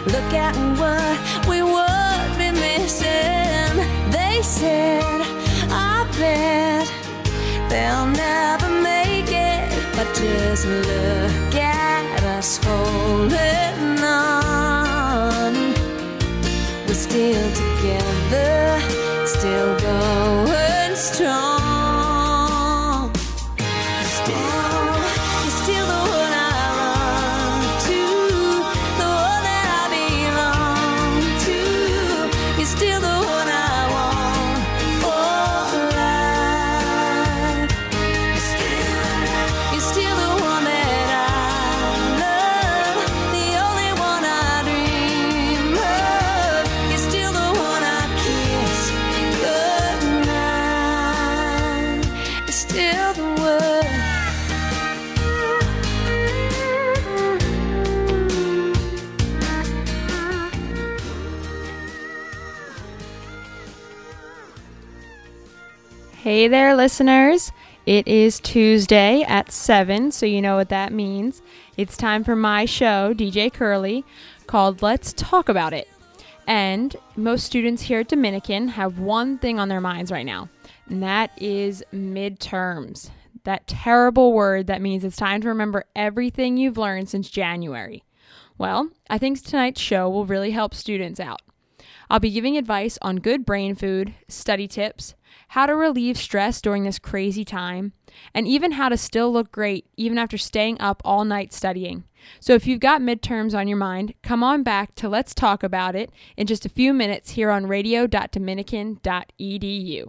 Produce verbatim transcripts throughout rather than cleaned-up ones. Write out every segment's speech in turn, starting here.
Look at what we would be missing. They said, I bet they'll never make it, but just look at us holding on. We're still together, still going strong. Hey there, listeners. It is Tuesday at seven, so you know what that means. It's time for my show, D J Curly, called Let's Talk About It. And most students here at Dominican have one thing on their minds right now, and that is midterms. That terrible word that means it's time to remember everything you've learned since January. Well, I think tonight's show will really help students out. I'll be giving advice on good brain food, study tips, how to relieve stress during this crazy time, and even how to still look great even after staying up all night studying. So if you've got midterms on your mind, come on back to Let's Talk About It in just a few minutes here on radio dot dominican dot e d u.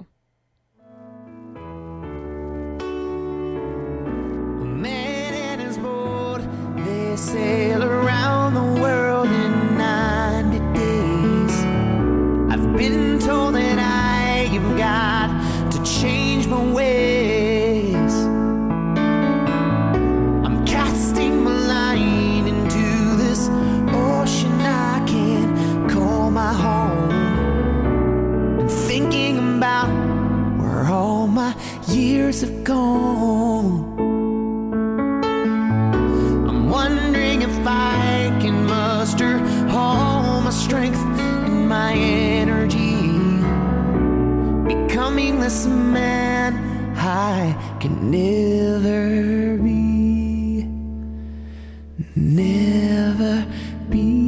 Man and his boat, they sail around the world in ninety days. I've been told that I've got to change my ways. I'm casting my line into this ocean I can't call my home. I'm thinking about where all my years have gone. I'm wondering if I can muster all my strength and my energy, becoming this man I can never be, never be.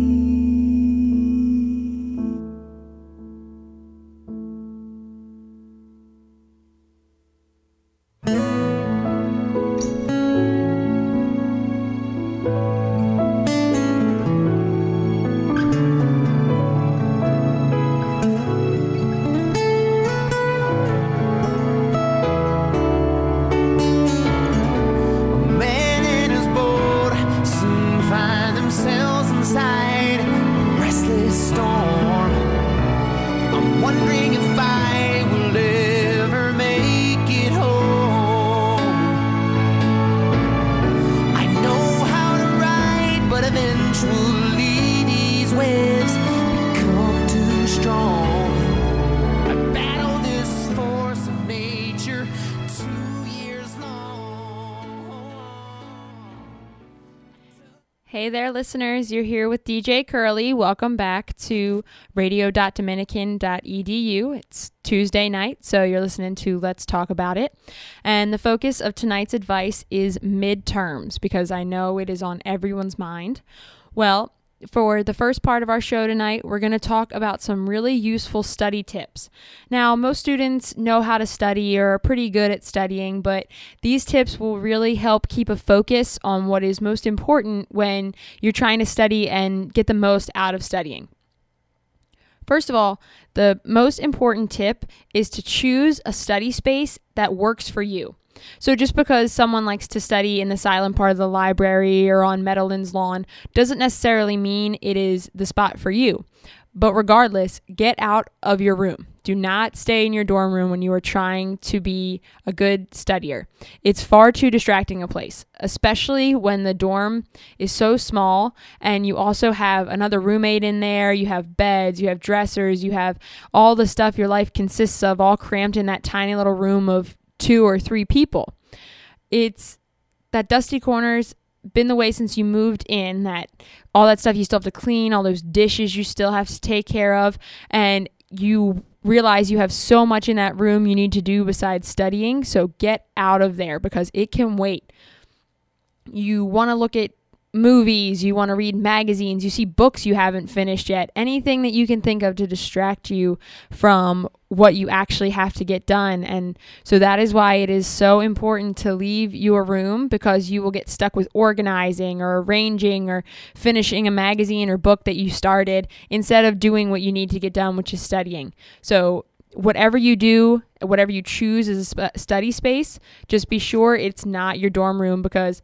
Hey there, listeners. You're here with D J Curly. Welcome back to radio dot dominican dot e d u. It's Tuesday night, so you're listening to Let's Talk About It. And the focus of tonight's advice is midterms, because I know it is on everyone's mind. Well, for the first part of our show tonight, we're going to talk about some really useful study tips. Now, most students know how to study or are pretty good at studying, but these tips will really help keep a focus on what is most important when you're trying to study and get the most out of studying. First of all, the most important tip is to choose a study space that works for you. So just because someone likes to study in the silent part of the library or on Meadowlands lawn doesn't necessarily mean it is the spot for you. But regardless, get out of your room. Do not stay in your dorm room when you are trying to be a good studier. It's far too distracting a place, especially when the dorm is so small and you also have another roommate in there. You have beds, you have dressers, you have all the stuff your life consists of all cramped in that tiny little room of two or three people. It's that dusty corners been the way since you moved in, that all that stuff you still have to clean, all those dishes you still have to take care of, and you realize you have so much in that room you need to do besides studying. So get out of there because it can wait. You want to look at movies, you want to read magazines, you see books you haven't finished yet, anything that you can think of to distract you from what you actually have to get done. And so that is why it is so important to leave your room, because you will get stuck with organizing or arranging or finishing a magazine or book that you started instead of doing what you need to get done, which is studying. So whatever you do, whatever you choose as a sp- study space, just be sure it's not your dorm room, because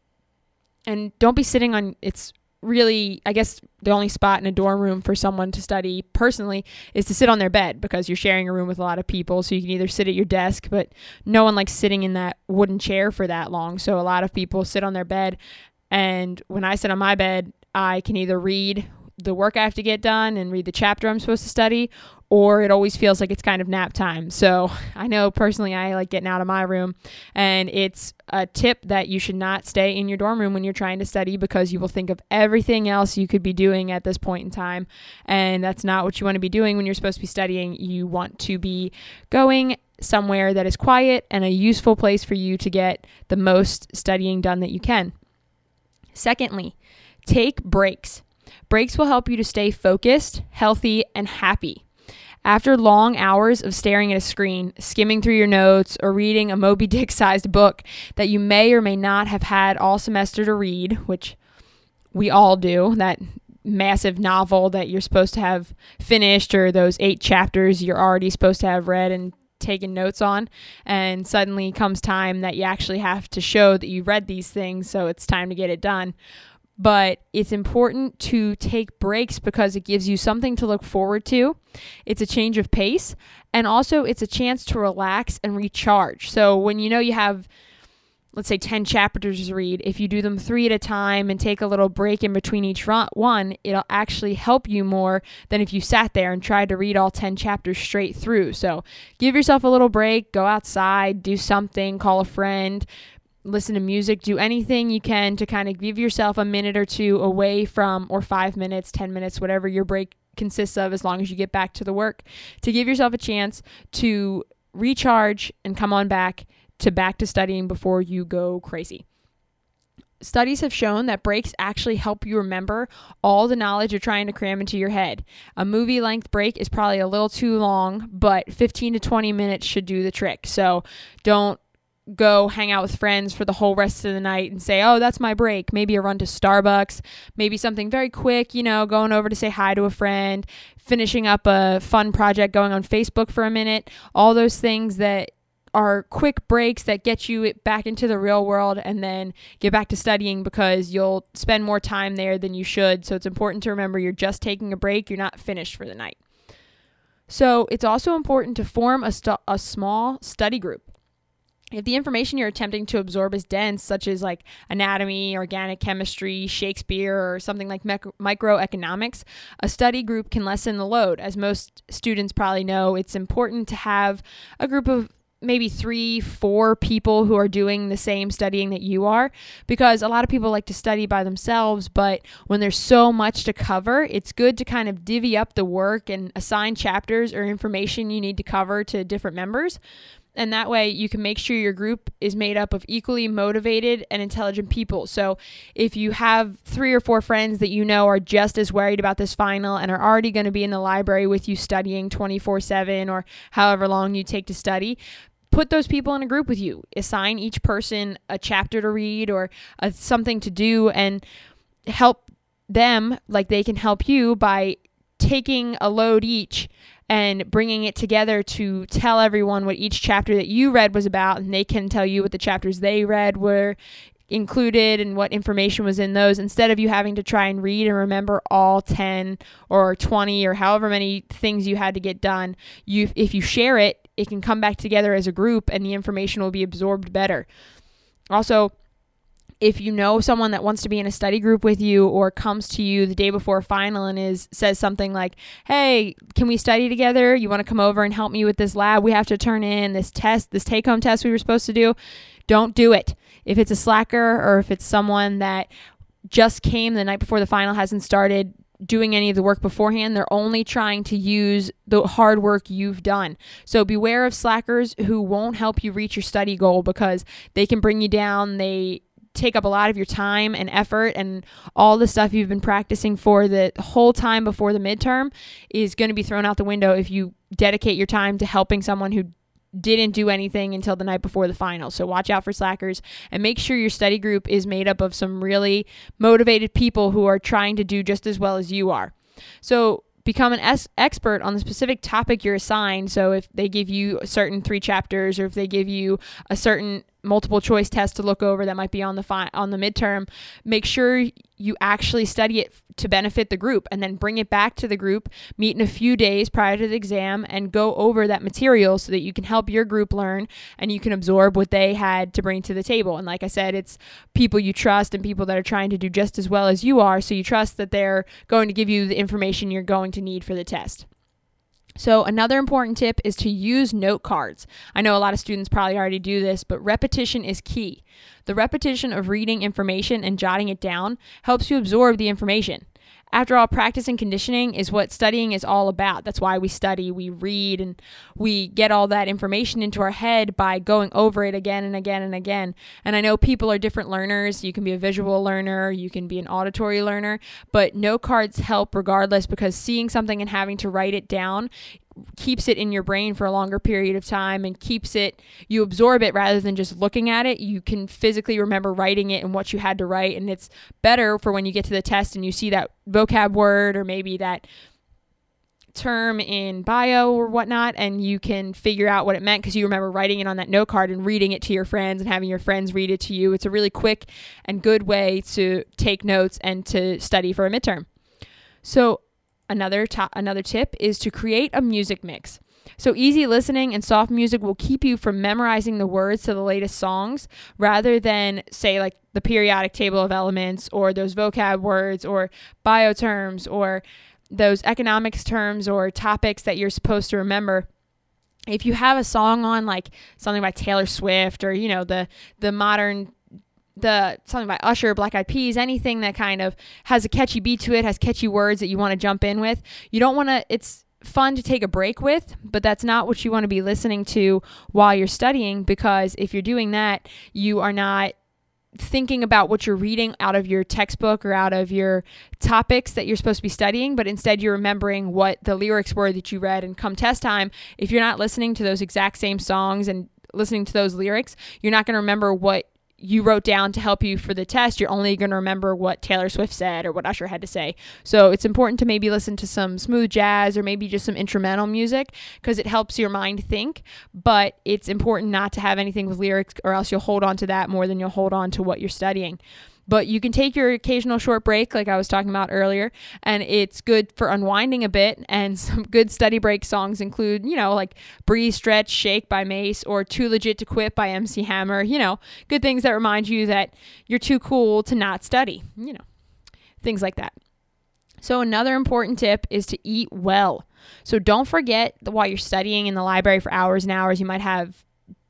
and don't be sitting on, it's really, I guess the only spot in a dorm room for someone to study personally is to sit on their bed, because you're sharing a room with a lot of people. So you can either sit at your desk, but no one likes sitting in that wooden chair for that long. So a lot of people sit on their bed. And when I sit on my bed, I can either read the work I have to get done and read the chapter I'm supposed to study, or it always feels like it's kind of nap time. So I know personally I like getting out of my room, and it's a tip that you should not stay in your dorm room when you're trying to study, because you will think of everything else you could be doing at this point in time, and that's not what you want to be doing when you're supposed to be studying. You want to be going somewhere that is quiet and a useful place for you to get the most studying done that you can. Secondly, take breaks. Breaks will help you to stay focused, healthy, and happy. After long hours of staring at a screen, skimming through your notes, or reading a Moby Dick-sized book that you may or may not have had all semester to read, which we all do, that massive novel that you're supposed to have finished, or those eight chapters you're already supposed to have read and taken notes on, and suddenly comes time that you actually have to show that you read these things, so it's time to get it done. But it's important to take breaks because it gives you something to look forward to. It's a change of pace, and also it's a chance to relax and recharge. So when you know you have, let's say, ten chapters to read, if you do them three at a time and take a little break in between each one, it'll actually help you more than if you sat there and tried to read all ten chapters straight through. So give yourself a little break, go outside, do something, call a friend, listen to music, do anything you can to kind of give yourself a minute or two away from, or five minutes, ten minutes, whatever your break consists of, as long as you get back to the work, to give yourself a chance to recharge and come on back to back to studying before you go crazy. Studies have shown that breaks actually help you remember all the knowledge you're trying to cram into your head. A movie-length break is probably a little too long, but fifteen to twenty minutes should do the trick. So don't go hang out with friends for the whole rest of the night and say, oh, that's my break. Maybe a run to Starbucks, maybe something very quick, you know, going over to say hi to a friend, finishing up a fun project, going on Facebook for a minute, all those things that are quick breaks that get you back into the real world, and then get back to studying, because you'll spend more time there than you should. So it's important to remember you're just taking a break. You're not finished for the night. So it's also important to form a, st- a small study group. If the information you're attempting to absorb is dense, such as like anatomy, organic chemistry, Shakespeare, or something like mec- microeconomics, a study group can lessen the load. As most students probably know, it's important to have a group of maybe three, four people who are doing the same studying that you are, because a lot of people like to study by themselves, but when there's so much to cover, it's good to kind of divvy up the work and assign chapters or information you need to cover to different members. And that way you can make sure your group is made up of equally motivated and intelligent people. So if you have three or four friends that you know are just as worried about this final and are already going to be in the library with you studying twenty-four seven or however long you take to study, put those people in a group with you. Assign each person a chapter to read or a, something to do, and help them like they can help you by taking a load each and bringing it together to tell everyone what each chapter that you read was about, and they can tell you what the chapters they read were included and what information was in those, instead of you having to try and read and remember all ten or twenty or however many things you had to get done. You, if you share it, it can come back together as a group and the information will be absorbed better. Also, if you know someone that wants to be in a study group with you or comes to you the day before a final and is says something like, hey, can we study together? You want to come over and help me with this lab? We have to turn in this test, this take-home test we were supposed to do. Don't do it. If it's a slacker or if it's someone that just came the night before the final, hasn't started doing any of the work beforehand, they're only trying to use the hard work you've done. So beware of slackers who won't help you reach your study goal because they can bring you down. They take up a lot of your time and effort, and all the stuff you've been practicing for the whole time before the midterm is going to be thrown out the window if you dedicate your time to helping someone who didn't do anything until the night before the final. So watch out for slackers and make sure your study group is made up of some really motivated people who are trying to do just as well as you are. So become an es- expert on the specific topic you're assigned. So if they give you a certain three chapters, or if they give you a certain multiple choice test to look over that might be on the fi- on the midterm, make sure you actually study it to benefit the group, and then bring it back to the group, meet in a few days prior to the exam, and go over that material so that you can help your group learn and you can absorb what they had to bring to the table. And like I said, it's people you trust and people that are trying to do just as well as you are, so you trust that they're going to give you the information you're going to need for the test. So another important tip is to use note cards. I know a lot of students probably already do this, but repetition is key. The repetition of reading information and jotting it down helps you absorb the information. After all, practice and conditioning is what studying is all about. That's why we study, we read, and we get all that information into our head by going over it again and again and again. And I know people are different learners. You can be a visual learner, you can be an auditory learner, but note cards help regardless, because seeing something and having to write it down keeps it in your brain for a longer period of time and keeps it, you absorb it rather than just looking at it. You can physically remember writing it and what you had to write, and it's better for when you get to the test and you see that vocab word or maybe that term in bio or whatnot, and you can figure out what it meant because you remember writing it on that note card and reading it to your friends and having your friends read it to you. It's a really quick and good way to take notes and to study for a midterm. So Another to- another tip is to create a music mix. So easy listening and soft music will keep you from memorizing the words to the latest songs, rather than, say, like the periodic table of elements or those vocab words or bio terms or those economics terms or topics that you're supposed to remember. If you have a song on, like something by Taylor Swift or, you know, the the modern the something by Usher, Black Eyed Peas, anything that kind of has a catchy beat to it, has catchy words that you want to jump in with. You don't want to, it's fun to take a break with, but that's not what you want to be listening to while you're studying, because if you're doing that, you are not thinking about what you're reading out of your textbook or out of your topics that you're supposed to be studying, but instead you're remembering what the lyrics were that you read. And come test time, if you're not listening to those exact same songs and listening to those lyrics, you're not going to remember what you wrote down to help you for the test. You're only going to remember what Taylor Swift said or what Usher had to say. So it's important to maybe listen to some smooth jazz or maybe just some instrumental music, because it helps your mind think, but it's important not to have anything with lyrics, or else you'll hold on to that more than you'll hold on to what you're studying. But you can take your occasional short break, like I was talking about earlier, and it's good for unwinding a bit. And some good study break songs include, you know, like Breathe, Stretch, Shake by Mace, or Too Legit to Quit by M C Hammer. You know, good things that remind you that you're too cool to not study, you know, things like that. So another important tip is to eat well. So don't forget that while you're studying in the library for hours and hours, you might have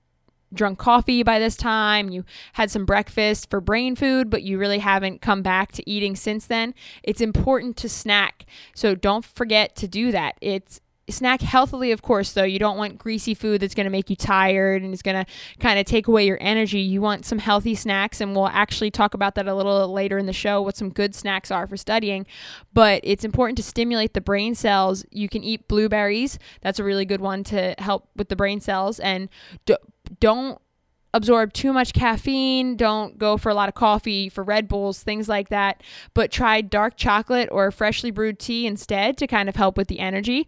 drunk coffee by this time, you had some breakfast for brain food, but you really haven't come back to eating since then. It's important to snack. So don't forget to do that. It's snack healthily, of course, though. You don't want greasy food that's going to make you tired and is going to kind of take away your energy. You want some healthy snacks, and we'll actually talk about that a little later in the show, what some good snacks are for studying. But it's important to stimulate the brain cells. You can eat blueberries. That's a really good one to help with the brain cells. And do, don't absorb too much caffeine. Don't go for a lot of coffee, for Red Bulls, things like that. But try dark chocolate or freshly brewed tea instead to kind of help with the energy.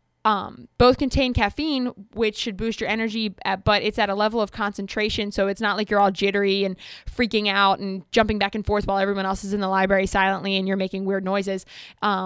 Um, both contain caffeine, which should boost your energy, at, but it's at a level of concentration, so it's not like you're all jittery and freaking out and jumping back and forth while everyone else is in the library silently and you're making weird noises. Um,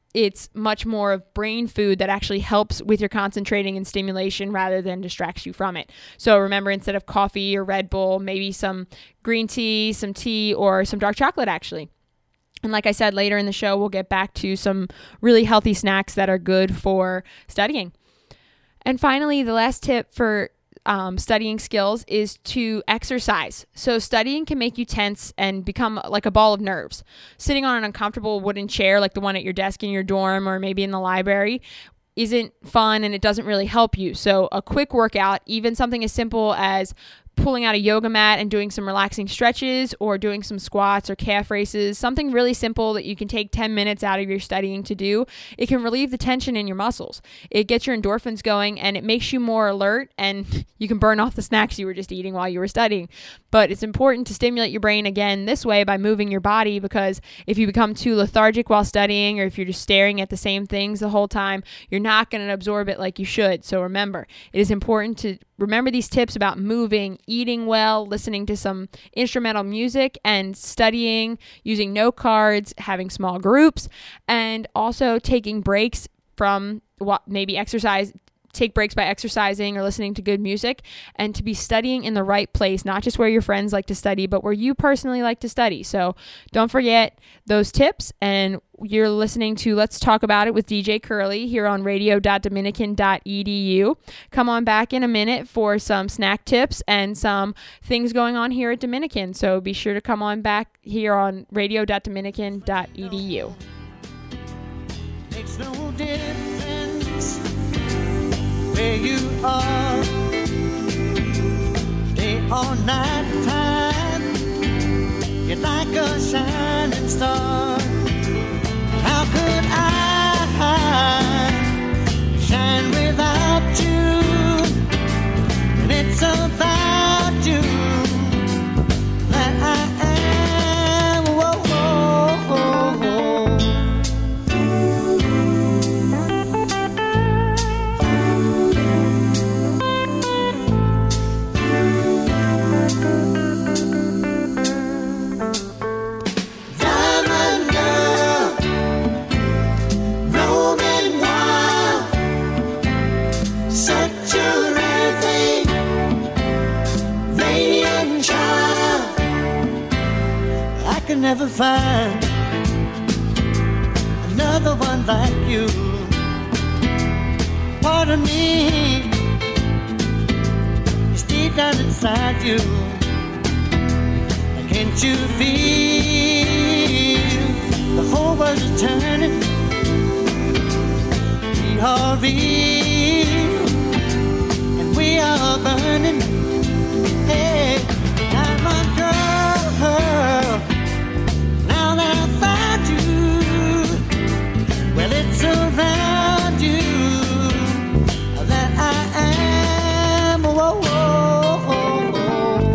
it's much more of brain food that actually helps with your concentrating and stimulation rather than distracts you from it. So remember, instead of coffee or Red Bull, maybe some green tea, some tea, or some dark chocolate actually. And like I said, later in the show, we'll get back to some really healthy snacks that are good for studying. And finally, the last tip for Um, studying skills is to exercise. So studying can make you tense and become like a ball of nerves. Sitting on an uncomfortable wooden chair like the one at your desk in your dorm or maybe in the library isn't fun, and it doesn't really help you. So a quick workout, even something as simple as pulling out a yoga mat and doing some relaxing stretches or doing some squats or calf raises, something really simple that you can take ten minutes out of your studying to do, it can relieve the tension in your muscles. It gets your endorphins going and it makes you more alert, and you can burn off the snacks you were just eating while you were studying. But it's important to stimulate your brain again this way by moving your body, because if you become too lethargic while studying, or if you're just staring at the same things the whole time, you're not going to absorb it like you should. So remember, it is important to remember these tips about moving, eating well, listening to some instrumental music, and studying, using note cards, having small groups, and also taking breaks from what maybe exercise, take breaks by exercising or listening to good music, and to be studying in the right place, not just where your friends like to study, but where you personally like to study. So don't forget those tips, and you're listening to Let's Talk About It with D J Curly here on radio dot dominican dot e d u. Come on back in a minute for some snack tips and some things going on here at Dominican. So be sure to come on back here on radio dot dominican dot e d u. Makes no difference where you are, day or night time, you're like a shining star. How could I shine without you? And it's about you that I am. Whoa, whoa, whoa, whoa. Never find another one like you. Part of me is deep down inside you. And can't you feel the whole world is turning? We are real and we are burning. Hey, diamond girl, now that I found you, well, it's around you that I am. Whoa, whoa, whoa, whoa.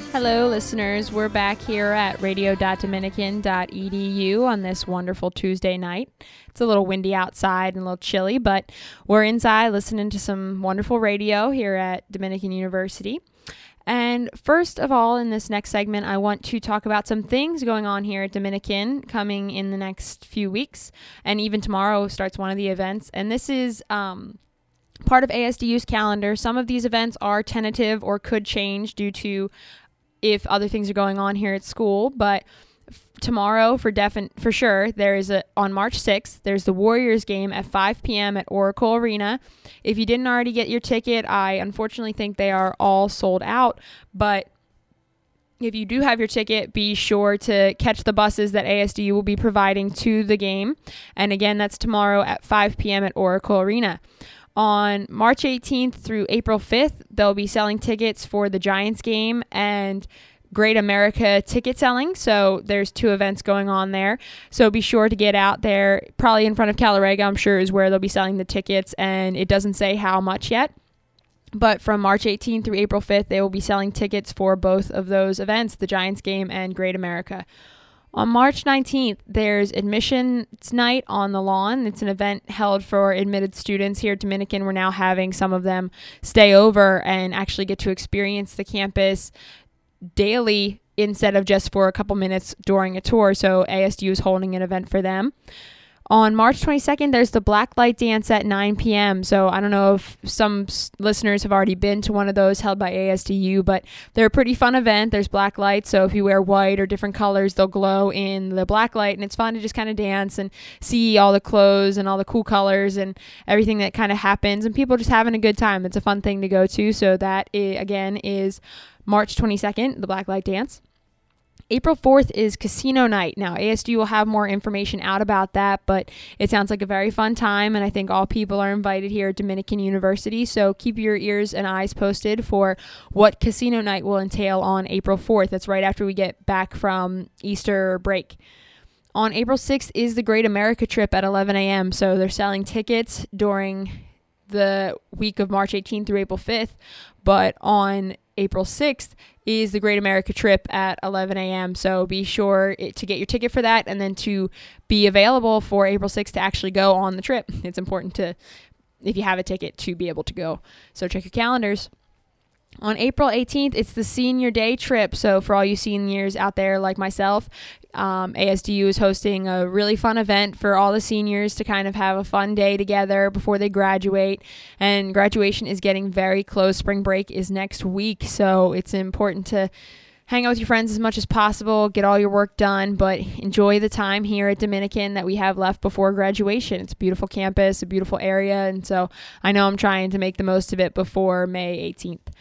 Hello, listeners. We're back here at radio dot dominican dot e d u on this wonderful Tuesday night. It's a little windy outside and a little chilly, but we're inside listening to some wonderful radio here at Dominican University. And first of all, in this next segment, I want to talk about some things going on here at Dominican coming in the next few weeks. And even tomorrow starts one of the events. And this is um, part of A S D U's calendar. Some of these events are tentative or could change due to if other things are going on here at school, but f- tomorrow for defin- for sure there is a on March sixth there's the Warriors game at five p.m. at Oracle Arena. If you didn't already get your ticket, I unfortunately think they are all sold out, but if you do have your ticket, be sure to catch the buses that A S D U will be providing to the game. And again, that's tomorrow at five p.m. at Oracle Arena. On March eighteenth through April fifth, they'll be selling tickets for the Giants game and Great America ticket selling. So there's two events going on there. So be sure to get out there. Probably in front of Calarega, I'm sure, is where they'll be selling the tickets. And it doesn't say how much yet. But from March eighteenth through April fifth, they will be selling tickets for both of those events, the Giants game and Great America. On March nineteenth, there's admissions night on the lawn. It's an event held for admitted students here at Dominican. We're now having some of them stay over and actually get to experience the campus daily instead of just for a couple minutes during a tour. So A S D U is holding an event for them. On March twenty-second, there's the Black Light Dance at nine p.m. So I don't know if some s- listeners have already been to one of those held by A S D U, but they're a pretty fun event. There's black lights, so if you wear white or different colors, they'll glow in the black light, and it's fun to just kind of dance and see all the clothes and all the cool colors and everything that kind of happens, and people just having a good time. It's a fun thing to go to. So that, is, again, is March twenty-second, the Black Light Dance. April fourth is casino night. Now, A S D U will have more information out about that, but it sounds like a very fun time, and I think all people are invited here at Dominican University, so keep your ears and eyes posted for what casino night will entail on April fourth. That's right after we get back from Easter break. On April sixth is the Great America trip at eleven a.m., so they're selling tickets during the week of March eighteenth through April fifth, but on April sixth is the Great America trip at eleven a.m. So be sure to get your ticket for that and then to be available for April sixth to actually go on the trip. It's important to, if you have a ticket, to be able to go. So check your calendars. On April eighteenth, it's the Senior Day trip. So for all you seniors out there like myself, um, A S D U is hosting a really fun event for all the seniors to kind of have a fun day together before they graduate. And graduation is getting very close. Spring break is next week. So it's important to hang out with your friends as much as possible, get all your work done, but enjoy the time here at Dominican that we have left before graduation. It's a beautiful campus, a beautiful area. And so I know I'm trying to make the most of it before May eighteenth.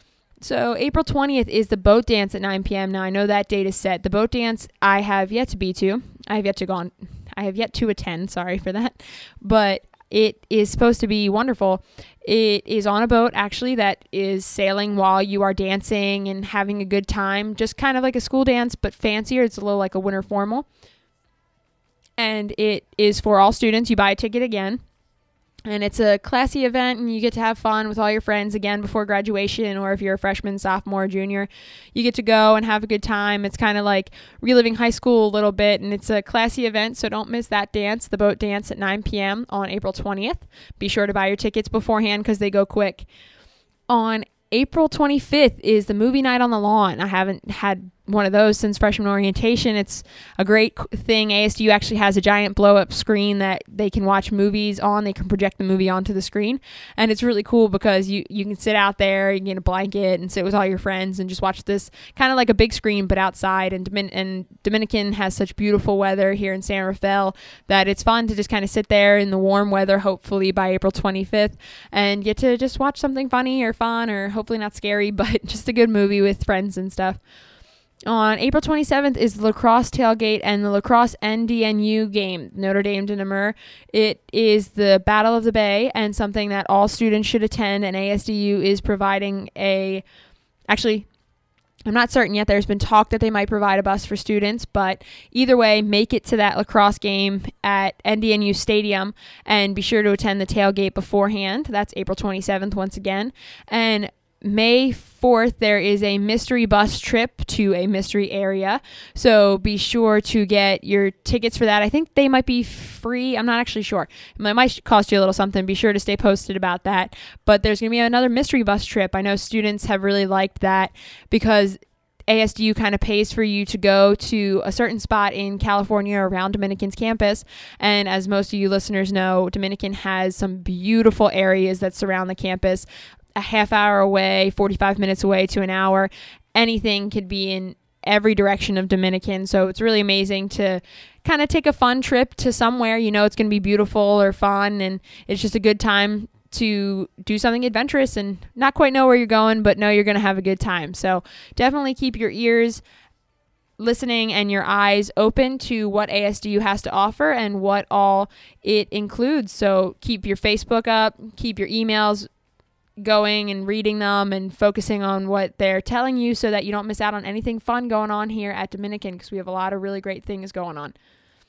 So April twentieth is the boat dance at nine p.m. Now I know that date is set. The boat dance I have yet to be to. I have yet to go on. I have yet to attend. Sorry for that. But it is supposed to be wonderful. It is on a boat actually that is sailing while you are dancing and having a good time. Just kind of like a school dance, but fancier. It's a little like a winter formal. And it is for all students. You buy a ticket again. And it's a classy event, and you get to have fun with all your friends again before graduation, or if you're a freshman, sophomore, junior, you get to go and have a good time. It's kind of like reliving high school a little bit, and it's a classy event, so don't miss that dance, the boat dance at nine p.m. on April twentieth. Be sure to buy your tickets beforehand because they go quick. On April twenty-fifth is the movie night on the lawn. I haven't had one of those since freshman orientation. It's a great thing. A S D U actually has a giant blow-up screen that they can watch movies on. They can project the movie onto the screen, and it's really cool because you, you can sit out there, you can get a blanket and sit with all your friends and just watch this kind of like a big screen but outside. And, Domin- and Dominican has such beautiful weather here in San Rafael that it's fun to just kind of sit there in the warm weather, hopefully by April twenty-fifth, and get to just watch something funny or fun or hopefully not scary, but just a good movie with friends and stuff. On April twenty-seventh is the lacrosse tailgate and the lacrosse N D N U game, Notre Dame de Namur. It is the Battle of the Bay and something that all students should attend, and A S D U is providing a, actually, I'm not certain yet. There's been talk that they might provide a bus for students, but either way, make it to that lacrosse game at N D N U Stadium and be sure to attend the tailgate beforehand. That's April twenty-seventh once again. And May fourth, there is a mystery bus trip to a mystery area. So be sure to get your tickets for that. I think they might be free. I'm not actually sure. It might cost you a little something. Be sure to stay posted about that. But there's going to be another mystery bus trip. I know students have really liked that because A S D U kind of pays for you to go to a certain spot in California around Dominican's campus. And as most of you listeners know, Dominican has some beautiful areas that surround the campus. A half hour away, forty-five minutes away to an hour. Anything could be in every direction of Dominican. So it's really amazing to kind of take a fun trip to somewhere. You know it's going to be beautiful or fun, and it's just a good time to do something adventurous and not quite know where you're going, but know you're going to have a good time. So definitely keep your ears listening and your eyes open to what A S D U has to offer and what all it includes. So keep your Facebook up, keep your emails going and reading them and focusing on what they're telling you so that you don't miss out on anything fun going on here at Dominican, because we have a lot of really great things going on.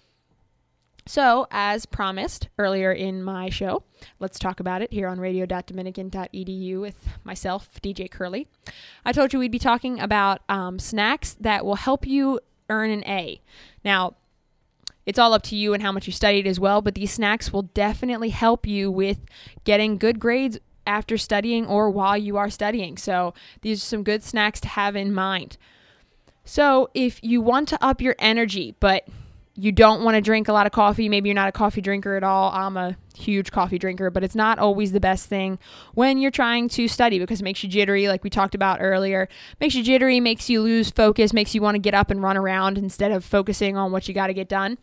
So, as promised earlier in my show, let's talk about it here on radio dot dominican dot e d u with myself, D J Curly. I told you we'd be talking about um, snacks that will help you earn an A. Now, it's all up to you and how much you studied as well, but these snacks will definitely help you with getting good grades after studying or while you are studying. So these are some good snacks to have in mind. So if you want to up your energy, but you don't want to drink a lot of coffee, maybe you're not a coffee drinker at all. I'm a huge coffee drinker, but it's not always the best thing when you're trying to study because it makes you jittery, like we talked about earlier. Makes you jittery, makes you lose focus, makes you want to get up and run around instead of focusing on what you got to get done.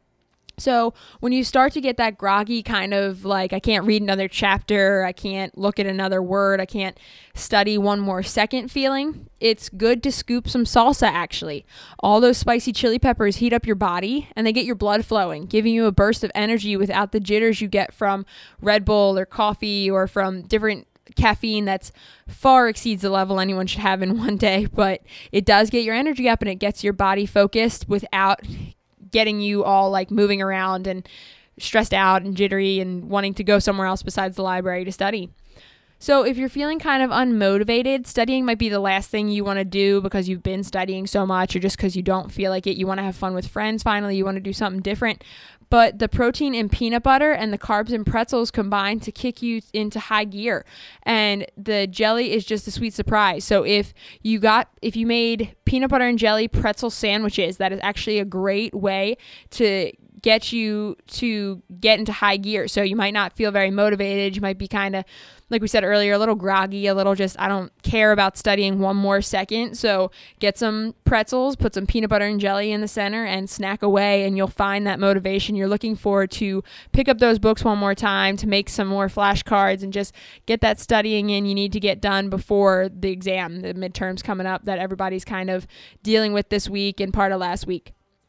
So when you start to get that groggy kind of like, I can't read another chapter, I can't look at another word, I can't study one more second feeling, it's good to scoop some salsa actually. All those spicy chili peppers heat up your body and they get your blood flowing, giving you a burst of energy without the jitters you get from Red Bull or coffee or from different caffeine that's far exceeds the level anyone should have in one day. But it does get your energy up and it gets your body focused without getting you all like moving around and stressed out and jittery and wanting to go somewhere else besides the library to study. So if you're feeling kind of unmotivated, studying might be the last thing you want to do because you've been studying so much or just because you don't feel like it. You want to have fun with friends. Finally, you want to do something different. But the protein in peanut butter and the carbs in pretzels combine to kick you into high gear. And the jelly is just a sweet surprise. So if you got, if you made peanut butter and jelly pretzel sandwiches, that is actually a great way to get you to get into high gear. So you might not feel very motivated. You might be kind of, like we said earlier, a little groggy, a little just, I don't care about studying one more second. So get some pretzels, put some peanut butter and jelly in the center and snack away, and you'll find that motivation you're looking for to pick up those books one more time, to make some more flashcards and just get that studying in you need to get done before the exam, the midterms coming up that everybody's kind of dealing with this week and part of last week.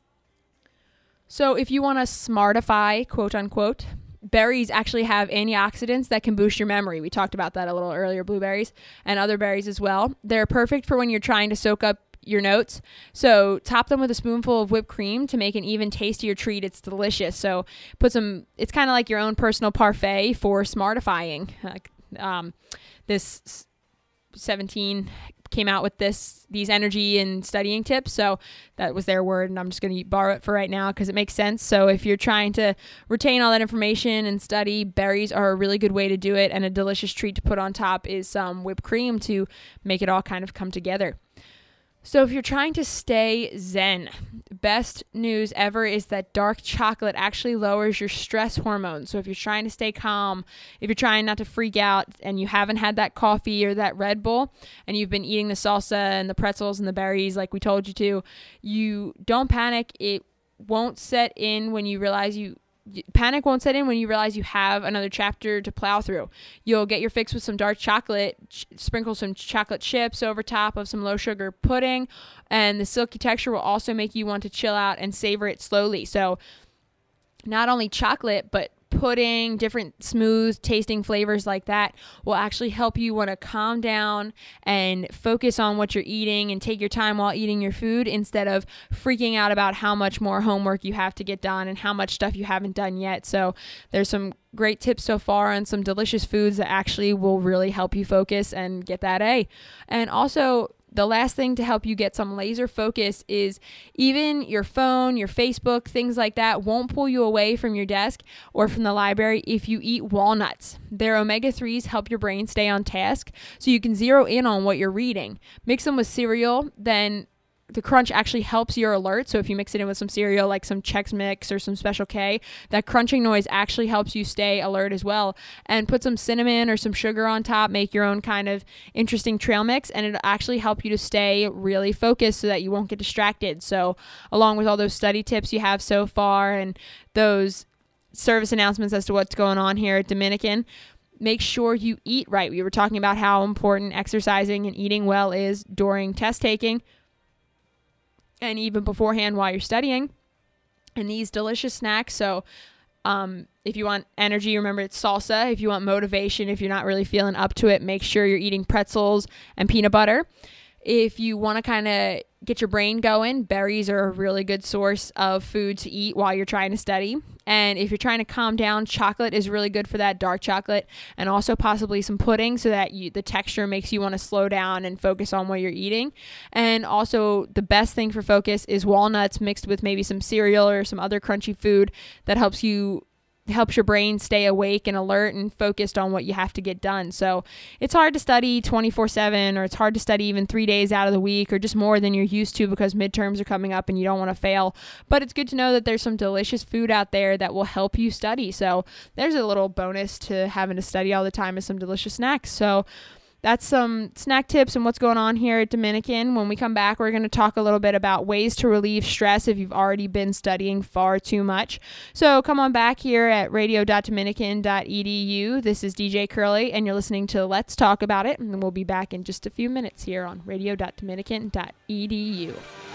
So if you want to smartify, quote unquote, berries actually have antioxidants that can boost your memory. We talked about that a little earlier, blueberries and other berries as well. They're perfect for when you're trying to soak up your notes. So top them with a spoonful of whipped cream to make an even tastier treat. It's delicious. So put some, it's kind of like your own personal parfait for smartifying. Um, this seventeen came out with this these energy and studying tips, so that was their word and I'm just going to borrow it for right now because it makes sense. So if you're trying to retain all that information and study, berries are a really good way to do it, and a delicious treat to put on top is some whipped cream to make it all kind of come together. So if you're trying to stay zen, best news ever is that dark chocolate actually lowers your stress hormones. So if you're trying to stay calm, if you're trying not to freak out and you haven't had that coffee or that Red Bull and you've been eating the salsa and the pretzels and the berries like we told you to, you don't panic. It won't set in when you realize you Panic won't set in when you realize you have another chapter to plow through. You'll get your fix with some dark chocolate, ch- sprinkle some chocolate chips over top of some low sugar pudding, and the silky texture will also make you want to chill out and savor it slowly. So not only chocolate, but pudding, different smooth tasting flavors like that will actually help you want to calm down and focus on what you're eating and take your time while eating your food instead of freaking out about how much more homework you have to get done and how much stuff you haven't done yet. So there's some great tips so far on some delicious foods that actually will really help you focus and get that A. And also, the last thing to help you get some laser focus is even your phone, your Facebook, things like that won't pull you away from your desk or from the library if you eat walnuts. Their omega threes help your brain stay on task so you can zero in on what you're reading. Mix them with cereal, then the crunch actually helps your alert. So if you mix it in with some cereal, like some Chex Mix or some Special K, that crunching noise actually helps you stay alert as well. And put some cinnamon or some sugar on top, make your own kind of interesting trail mix, and it'll actually help you to stay really focused so that you won't get distracted. So along with all those study tips you have so far and those service announcements as to what's going on here at Dominican, make sure you eat right. We were talking about how important exercising and eating well is during test taking, and even beforehand while you're studying. And these delicious snacks. So um, if you want energy, remember it's salsa. If you want motivation, if you're not really feeling up to it, make sure you're eating pretzels and peanut butter. If you want to kind of get your brain going, berries are a really good source of food to eat while you're trying to study. And if you're trying to calm down, chocolate is really good for that, dark chocolate, and also possibly some pudding so that you, the texture makes you want to slow down and focus on what you're eating. And also the best thing for focus is walnuts mixed with maybe some cereal or some other crunchy food that helps you helps your brain stay awake and alert and focused on what you have to get done. So it's hard to study twenty-four seven, or it's hard to study even three days out of the week, or just more than you're used to because midterms are coming up and you don't want to fail. But it's good to know that there's some delicious food out there that will help you study. So there's a little bonus to having to study all the time, is some delicious snacks. So that's some snack tips and what's going on here at Dominican. When we come back, we're going to talk a little bit about ways to relieve stress if you've already been studying far too much. So come on back here at radio dot dominican dot e d u. This is D J Curly, and you're listening to Let's Talk About It. And we'll be back in just a few minutes here on radio dot dominican dot e d u.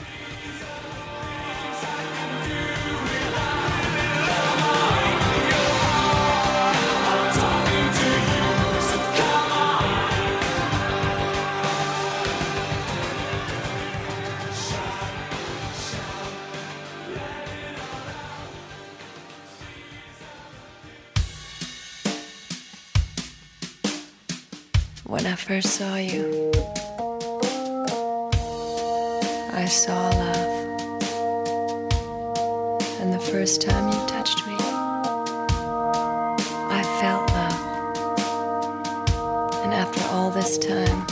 When I first saw you, I saw love. And the first time you touched me, I felt love. And after all this time,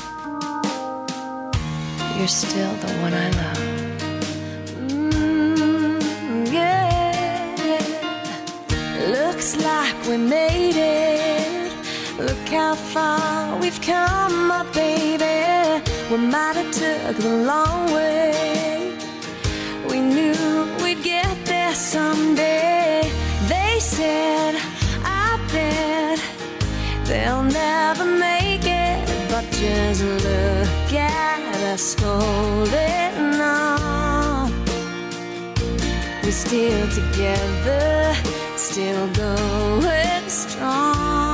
you're still the one I love. Mm, yeah. Looks like we made it. Look how far we've come, my baby. We might have took the long way. We knew we'd get there someday. They said, I bet they'll never make it. But just look at us holding on. We're still together, still going strong.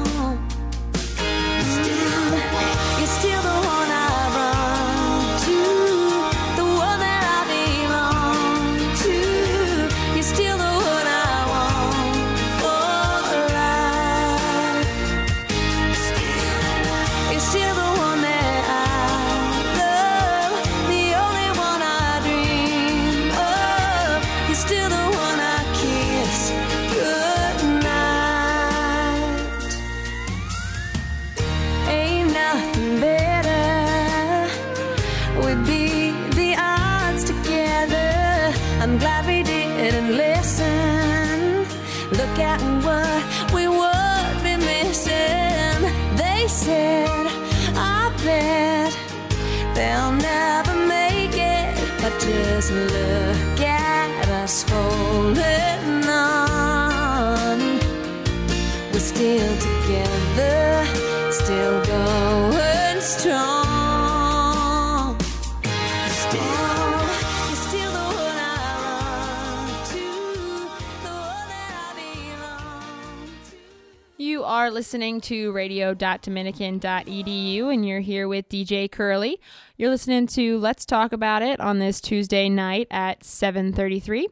I'm glad we didn't listen. Look at what we would be missing. They said, I bet they'll never make it. But just look at us holding on. We're still together, still going strong. Still, you're still the one I run to, the one that I belong. are listening to radio dot dominican dot e d u, and you're here with D J Curly. You're listening to Let's Talk About It on this Tuesday night at seven thirty-three.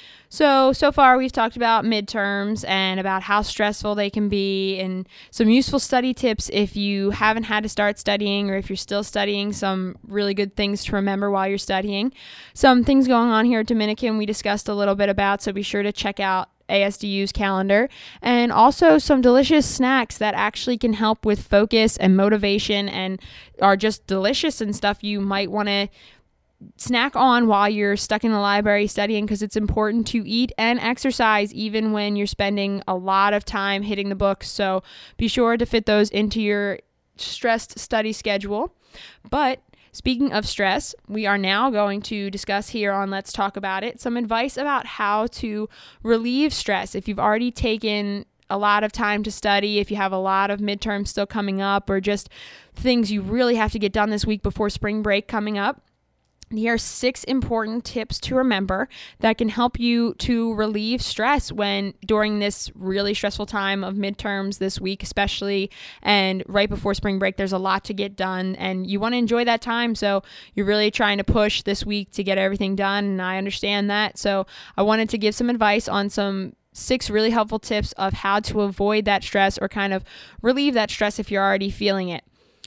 So, so far we've talked about midterms and about how stressful they can be, and some useful study tips if you haven't had to start studying or if you're still studying, some really good things to remember while you're studying. Some things going on here at Dominican we discussed a little bit about, so be sure to check out A S D U's calendar, and also some delicious snacks that actually can help with focus and motivation and are just delicious and stuff you might want to snack on while you're stuck in the library studying, because it's important to eat and exercise even when you're spending a lot of time hitting the books. So be sure to fit those into your stressed study schedule. But speaking of stress, we are now going to discuss here on Let's Talk About It some advice about how to relieve stress. If you've already taken a lot of time to study, if you have a lot of midterms still coming up, or just things you really have to get done this week before spring break coming up, here are six important tips to remember that can help you to relieve stress when during this really stressful time of midterms this week especially, and right before spring break. There's a lot to get done and you want to enjoy that time, so you're really trying to push this week to get everything done, and I understand that. So I wanted to give some advice on some six really helpful tips of how to avoid that stress or kind of relieve that stress if you're already feeling it.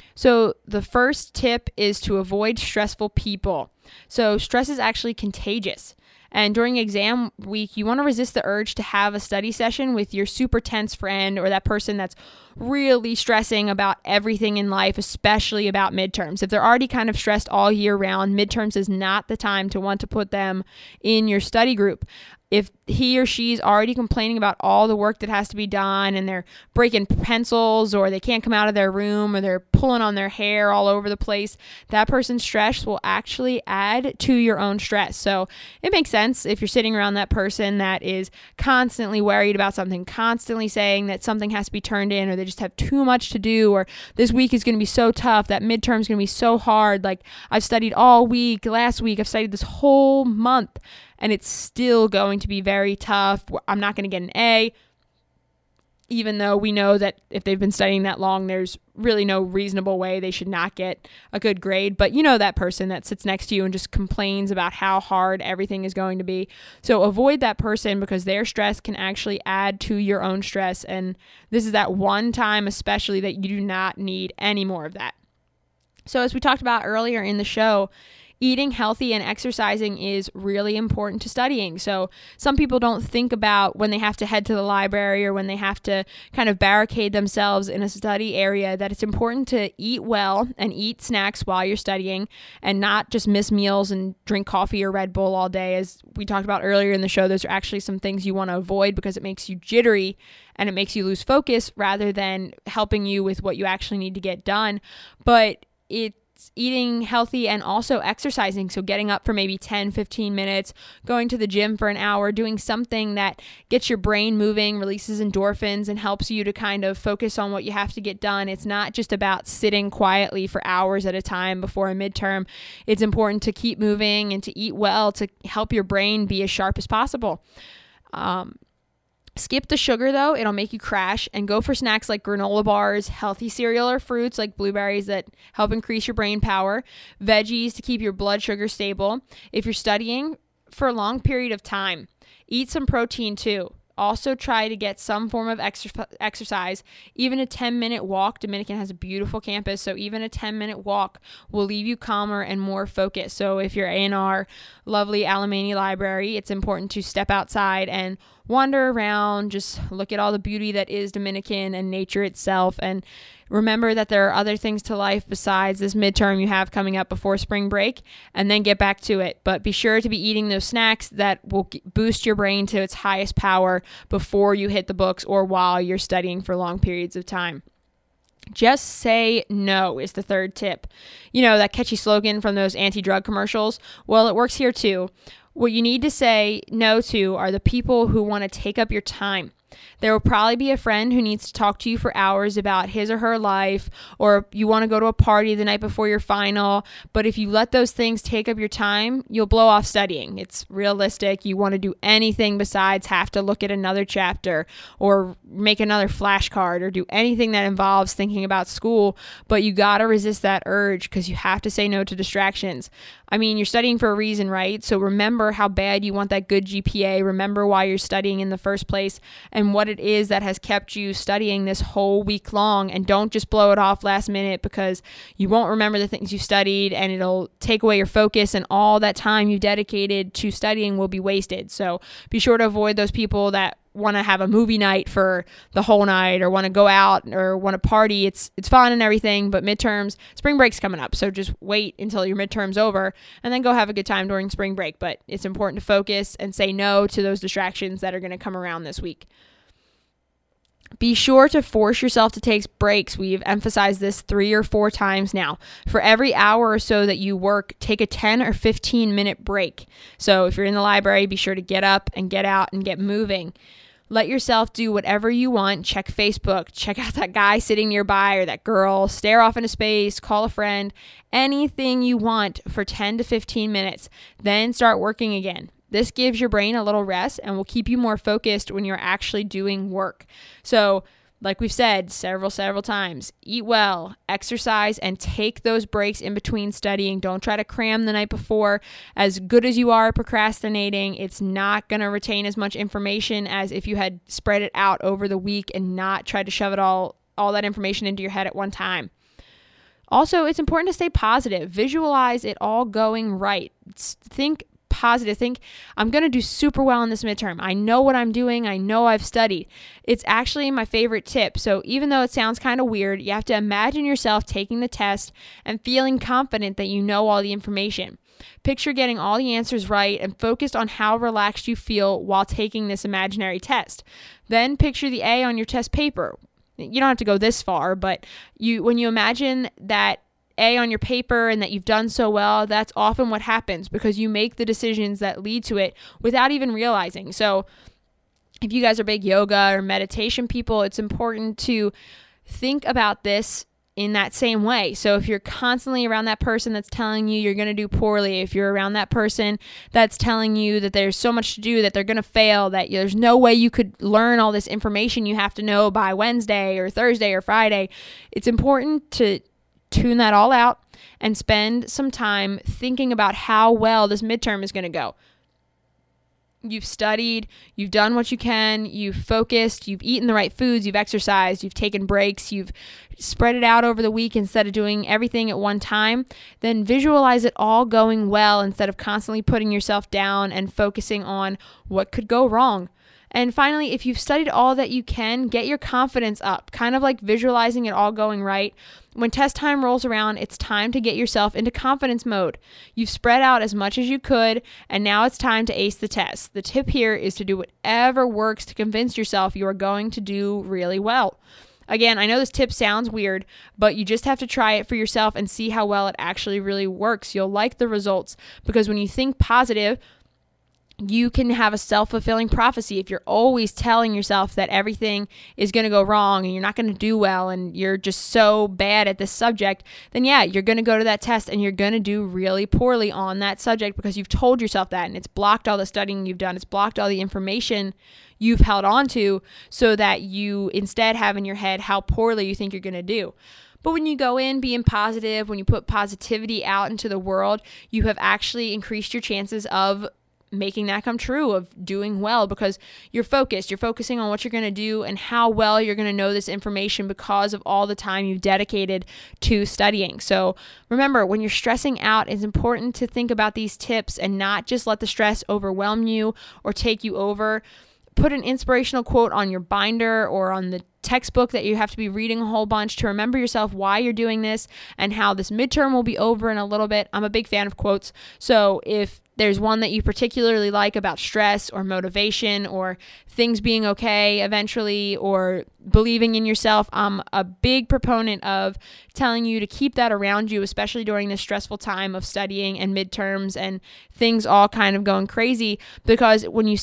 So the first tip is to avoid stressful people. So stress is actually contagious. And during exam week, you want to resist the urge to have a study session with your super tense friend or that person that's really stressing about everything in life, especially about midterms. If they're already kind of stressed all year round, midterms is not the time to want to put them in your study group. If he or she's already complaining about all the work that has to be done and they're breaking pencils or they can't come out of their room or they're pulling on their hair all over the place, that person's stress will actually add to your own stress. So it makes sense if you're sitting around that person that is constantly worried about something, constantly saying that something has to be turned in, or they just have too much to do, or this week is going to be so tough, that midterm is going to be so hard. Like, I've studied all week, last week, I've studied this whole month, and it's still going to be very tough. I'm not going to get an A, even though we know that if they've been studying that long, there's really no reasonable way they should not get a good grade. But you know that person that sits next to you and just complains about how hard everything is going to be. So avoid that person, because their stress can actually add to your own stress. And this is that one time especially that you do not need any more of that. So as we talked about earlier in the show, eating healthy and exercising is really important to studying. So some people don't think about when they have to head to the library or when they have to kind of barricade themselves in a study area that it's important to eat well and eat snacks while you're studying and not just miss meals and drink coffee or Red Bull all day. As we talked about earlier in the show, those are actually some things you want to avoid because it makes you jittery and it makes you lose focus rather than helping you with what you actually need to get done. But it eating healthy and also exercising, so getting up for maybe ten, fifteen minutes, going to the gym for an hour, doing something that gets your brain moving, releases endorphins, and helps you to kind of focus on what you have to get done. It's not just about sitting quietly for hours at a time before a midterm. It's important to keep moving and to eat well to help your brain be as sharp as possible. Um, Skip the sugar though, it'll make you crash, and go for snacks like granola bars, healthy cereal or fruits like blueberries that help increase your brain power, veggies to keep your blood sugar stable. If you're studying for a long period of time, eat some protein too. Also try to get some form of exer- exercise. Even a ten minute walk, Dominican has a beautiful campus, so even a ten minute walk will leave you calmer and more focused. So if you're in our lovely Alemany library, it's important to step outside and wander around, just look at all the beauty that is Dominican and nature itself, and remember that there are other things to life besides this midterm you have coming up before spring break, and then get back to it. But be sure to be eating those snacks that will boost your brain to its highest power before you hit the books or while you're studying for long periods of time. Just say no is the third tip. You know, that catchy slogan from those anti-drug commercials? Well, it works here too. What you need to say no to are the people who want to take up your time. There will probably be a friend who needs to talk to you for hours about his or her life, or you want to go to a party the night before your final. But if you let those things take up your time, you'll blow off studying. It's realistic. You want to do anything besides have to look at another chapter or make another flashcard or do anything that involves thinking about school. But you got to resist that urge because you have to say no to distractions. I mean, you're studying for a reason, right? So remember how bad you want that good G P A. Remember why you're studying in the first place and what it is that has kept you studying this whole week long. And don't just blow it off last minute because you won't remember the things you studied and it'll take away your focus, and all that time you dedicated to studying will be wasted. So be sure to avoid those people that want to have a movie night for the whole night or want to go out or want to party. It's it's fun and everything, but midterms, spring break's coming up. So just wait until your midterm's over and then go have a good time during spring break. But it's important to focus and say no to those distractions that are going to come around this week. Be sure to force yourself to take breaks. We've emphasized this three or four times now. For every hour or so that you work, take a ten or fifteen minute break. So if you're in the library, be sure to get up and get out and get moving. Let yourself do whatever you want. Check Facebook, check out that guy sitting nearby or that girl, stare off into space, call a friend, anything you want for ten to fifteen minutes. Then start working again. This gives your brain a little rest and will keep you more focused when you're actually doing work. So, like we've said several, several times, eat well, exercise, and take those breaks in between studying. Don't try to cram the night before. As good as you are at procrastinating, it's not going to retain as much information as if you had spread it out over the week and not tried to shove it all, all that information into your head at one time. Also, it's important to stay positive. Visualize it all going right. Think positive. Think, I'm going to do super well in this midterm. I know what I'm doing. I know I've studied. It's actually my favorite tip. So even though it sounds kind of weird, you have to imagine yourself taking the test and feeling confident that you know all the information. Picture getting all the answers right and focused on how relaxed you feel while taking this imaginary test. Then picture the A on your test paper. You don't have to go this far, but you when you imagine that A on your paper and that you've done so well, that's often what happens because you make the decisions that lead to it without even realizing. So if you guys are big yoga or meditation people, it's important to think about this in that same way. So if you're constantly around that person that's telling you you're going to do poorly, if you're around that person that's telling you that there's so much to do, that they're going to fail, that there's no way you could learn all this information you have to know by Wednesday or Thursday or Friday, it's important to tune that all out and spend some time thinking about how well this midterm is going to go. You've studied, you've done what you can, you've focused, you've eaten the right foods, you've exercised, you've taken breaks, you've spread it out over the week instead of doing everything at one time. Then visualize it all going well instead of constantly putting yourself down and focusing on what could go wrong. And finally, if you've studied all that you can, get your confidence up, kind of like visualizing it all going right. When test time rolls around, it's time to get yourself into confidence mode. You've spread out as much as you could, and now it's time to ace the test. The tip here is to do whatever works to convince yourself you are going to do really well. Again, I know this tip sounds weird, but you just have to try it for yourself and see how well it actually really works. You'll like the results because when you think positive, you can have a self-fulfilling prophecy. If you're always telling yourself that everything is going to go wrong and you're not going to do well and you're just so bad at this subject, then yeah, you're going to go to that test and you're going to do really poorly on that subject because you've told yourself that, and it's blocked all the studying you've done. It's blocked all the information you've held on to so that you instead have in your head how poorly you think you're going to do. But when you go in being positive, when you put positivity out into the world, you have actually increased your chances of making that come true, of doing well, because you're focused. You're focusing on what you're going to do and how well you're going to know this information because of all the time you've dedicated to studying. So remember, when you're stressing out, it's important to think about these tips and not just let the stress overwhelm you or take you over. Put an inspirational quote on your binder or on the textbook that you have to be reading a whole bunch to remember yourself why you're doing this and how this midterm will be over in a little bit. I'm a big fan of quotes. So if there's one that you particularly like about stress or motivation or things being okay eventually or believing in yourself, I'm a big proponent of telling you to keep that around you, especially during this stressful time of studying and midterms and things all kind of going crazy, because when you see it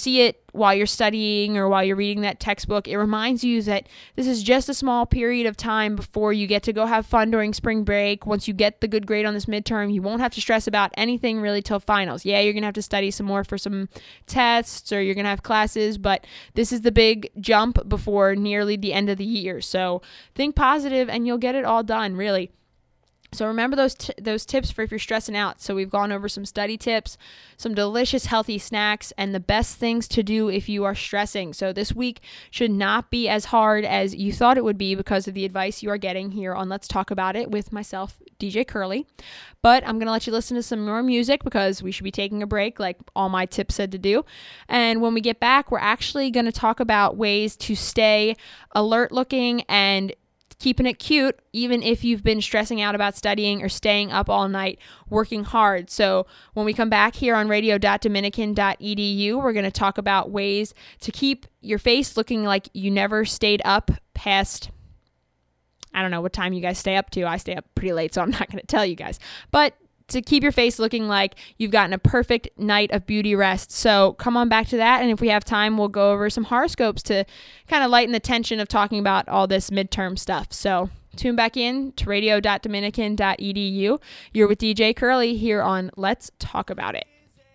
while you're studying or while you're reading that textbook, it reminds you that this is just a small period of time before you get to go have fun during spring break. Once you get the good grade on this midterm, you won't have to stress about anything really till finals. Yeah, you're going to have to study some more for some tests, or you're going to have classes, but this is the big jump before nearly the end of the year. So think positive and you'll get it all done, really. So remember those t- those tips for if you're stressing out. So we've gone over some study tips, some delicious healthy snacks, and the best things to do if you are stressing. So this week should not be as hard as you thought it would be because of the advice you are getting here on Let's Talk About It with myself, D J Curly. But I'm going to let you listen to some more music because we should be taking a break like all my tips said to do. And when we get back, we're actually going to talk about ways to stay alert looking and keeping it cute, even if you've been stressing out about studying or staying up all night working hard. So when we come back here on radio dot dominican dot e d u, we're going to talk about ways to keep your face looking like you never stayed up past, I don't know what time you guys stay up to. I stay up pretty late, so I'm not going to tell you guys. But to keep your face looking like you've gotten a perfect night of beauty rest. So come on back to that. And if we have time, we'll go over some horoscopes to kind of lighten the tension of talking about all this midterm stuff. So tune back in to radio dot dominican dot e d u. You're with D J Curly here on Let's Talk About It.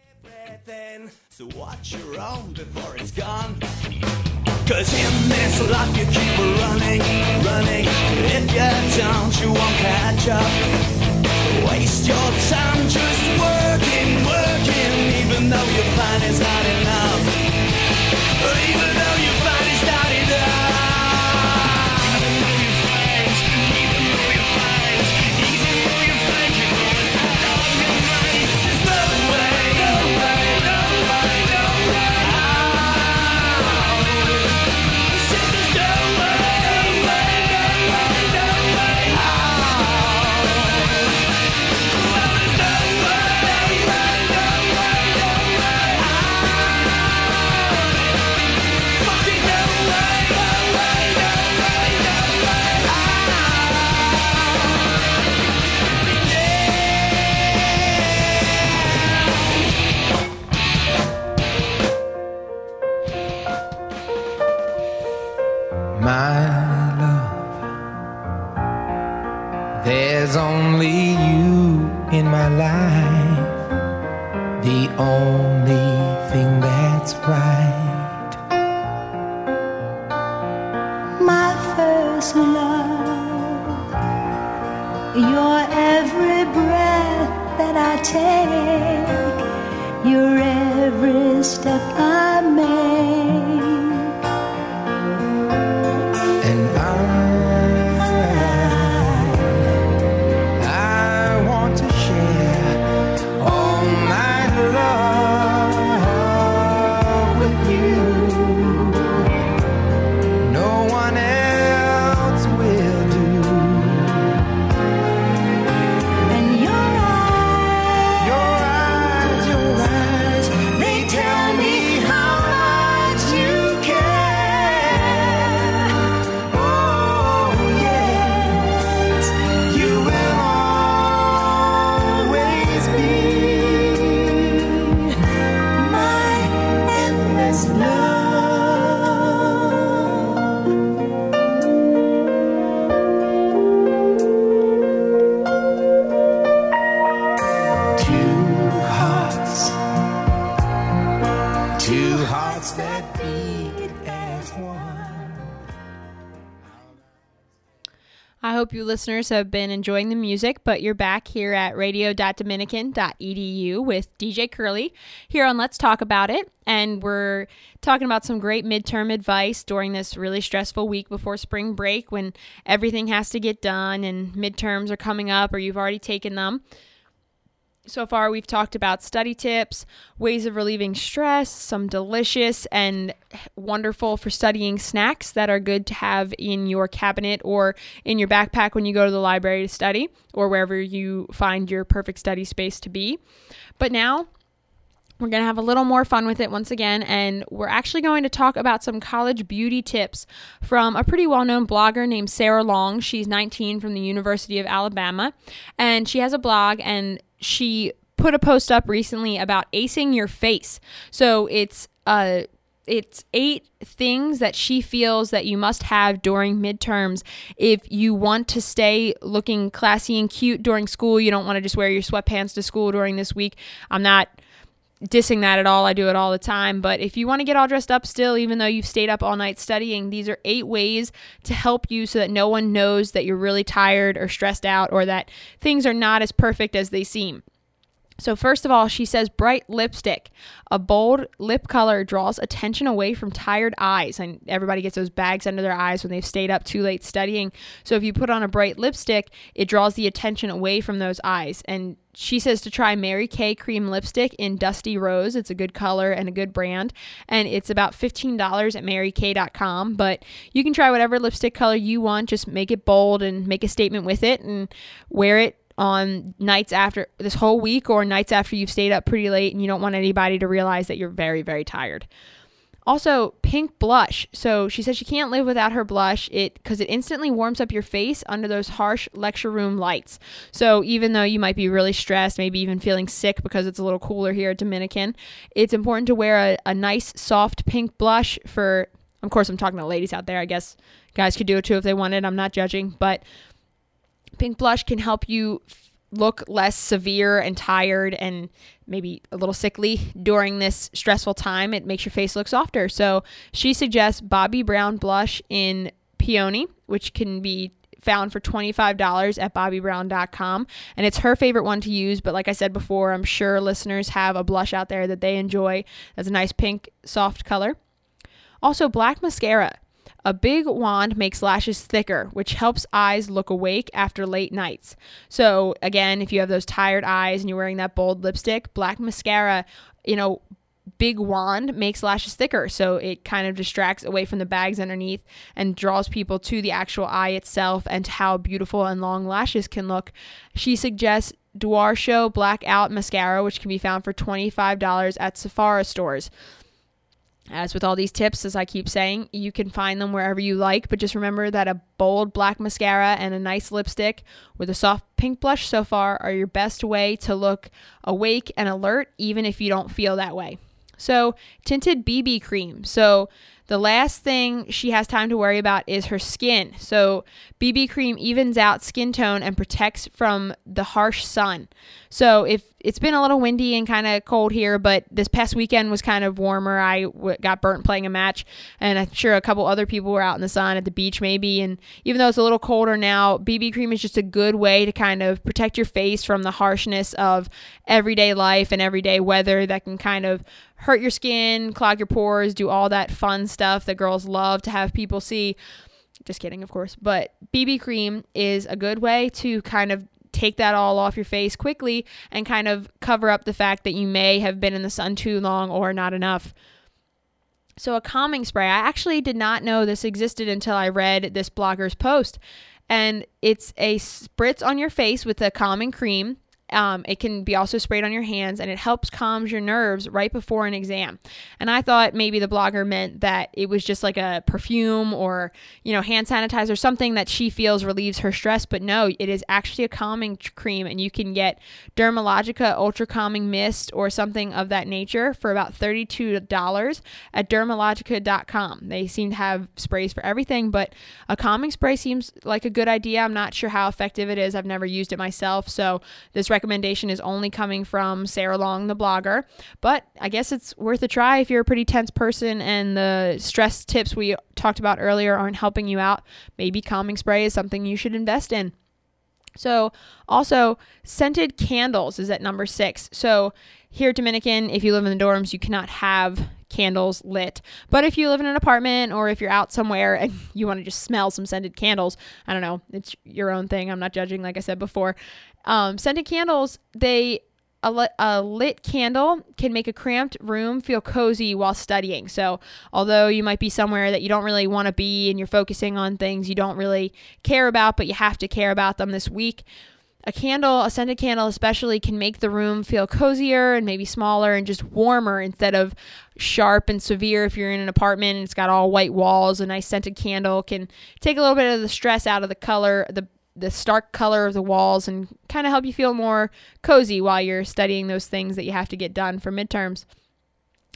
So watch your own before it's gone. Cause in this life you keep running, running. If you don't, you won't catch up. Waste your time just working, working, even though you find it's not enough. Even though you find it's not enough. Even though you find, even though you find, even though you find you're going out of your mind. There's no way, no way, no way, no way out. I said there's no way, no way, no way, no way out. My love, there's only you in my life, the only thing that's right. My first love, your every breath that I take, your every step I make. I hope you listeners have been enjoying the music, but you're back here at radio dot dominican dot e d u with D J Curly here on Let's Talk About It. And we're talking about some great midterm advice during this really stressful week before spring break when everything has to get done and midterms are coming up or you've already taken them. So far, we've talked about study tips, ways of relieving stress, some delicious and wonderful for studying snacks that are good to have in your cabinet or in your backpack when you go to the library to study or wherever you find your perfect study space to be. But now we're going to have a little more fun with it once again, and we're actually going to talk about some college beauty tips from a pretty well-known blogger named Sarah Long. She's nineteen from the University of Alabama, and she has a blog, and she put a post up recently about acing your face. So it's a it's eight things that she feels that you must have during midterms if you want to stay looking classy and cute during school. You don't want to just wear your sweatpants to school during this week. I'm not dissing that at all. I do it all the time. But if you want to get all dressed up still, even though you've stayed up all night studying, these are eight ways to help you so that no one knows that you're really tired or stressed out or that things are not as perfect as they seem. So first of all, she says bright lipstick. A bold lip color draws attention away from tired eyes. And everybody gets those bags under their eyes when they've stayed up too late studying. So if you put on a bright lipstick, it draws the attention away from those eyes. And she says to try Mary Kay cream lipstick in Dusty Rose. It's a good color and a good brand. And it's about fifteen dollars at mary kay dot com. But you can try whatever lipstick color you want. Just make it bold and make a statement with it and wear it on nights after this whole week or nights after you've stayed up pretty late and you don't want anybody to realize that you're very, very tired. Also, pink blush. So she says she can't live without her blush it because it instantly warms up your face under those harsh lecture room lights. So even though you might be really stressed, maybe even feeling sick because it's a little cooler here at Dominican, it's important to wear a, a nice soft pink blush for, of course, I'm talking to ladies out there. I guess guys could do it too if they wanted. I'm not judging, but pink blush can help you look less severe and tired and maybe a little sickly during this stressful time. It makes your face look softer. So she suggests Bobbi Brown blush in Peony, which can be found for twenty-five dollars at bobbi brown dot com. And it's her favorite one to use. But like I said before, I'm sure listeners have a blush out there that they enjoy. That's a nice pink, soft color. Also, black mascara. A big wand makes lashes thicker, which helps eyes look awake after late nights. So again, if you have those tired eyes and you're wearing that bold lipstick, black mascara, you know, big wand makes lashes thicker. So it kind of distracts away from the bags underneath and draws people to the actual eye itself and to how beautiful and long lashes can look. She suggests Dwar Show Blackout Mascara, which can be found for twenty-five dollars at Sephora stores. As with all these tips, as I keep saying, you can find them wherever you like, but just remember that a bold black mascara and a nice lipstick with a soft pink blush so far are your best way to look awake and alert, even if you don't feel that way. So, tinted B B cream. So, the last thing she has time to worry about is her skin. So, B B cream evens out skin tone and protects from the harsh sun. So, if it's been a little windy and kind of cold here, but this past weekend was kind of warmer. I w- got burnt playing a match, and I'm sure a couple other people were out in the sun at the beach maybe. And even though it's a little colder now, B B cream is just a good way to kind of protect your face from the harshness of everyday life and everyday weather that can kind of hurt your skin, clog your pores, do all that fun stuff that girls love to have people see. Just kidding, of course. But B B cream is a good way to kind of take that all off your face quickly and kind of cover up the fact that you may have been in the sun too long or not enough. So a calming spray. I actually did not know this existed until I read this blogger's post. And it's a spritz on your face with a calming cream. Um, it can be also sprayed on your hands, and it helps calm your nerves right before an exam. And I thought maybe the blogger meant that it was just like a perfume or, you know, hand sanitizer, something that she feels relieves her stress. But no, it is actually a calming cream, and you can get Dermalogica Ultra Calming Mist or something of that nature for about thirty-two dollars at dermalogica dot com. They seem to have sprays for everything, but a calming spray seems like a good idea. I'm not sure how effective it is. I've never used it myself, so this recommendation is only coming from Sarah Long, the blogger, but I guess it's worth a try if you're a pretty tense person and the stress tips we talked about earlier aren't helping you out. Maybe calming spray is something you should invest in. So also, scented candles is at number six. So here at Dominican, if you live in the dorms, you cannot have candles lit. But if you live in an apartment or if you're out somewhere and you want to just smell some scented candles, I don't know, it's your own thing. I'm not judging, like I said before. Um, scented candles, they a, lit, a lit candle can make a cramped room feel cozy while studying. So although you might be somewhere that you don't really want to be and you're focusing on things you don't really care about, but you have to care about them this week, a candle, a scented candle especially, can make the room feel cozier and maybe smaller and just warmer instead of sharp and severe. If you're in an apartment and it's got all white walls, a nice scented candle can take a little bit of the stress out of the color, the the stark color of the walls, and kind of help you feel more cozy while you're studying those things that you have to get done for midterms.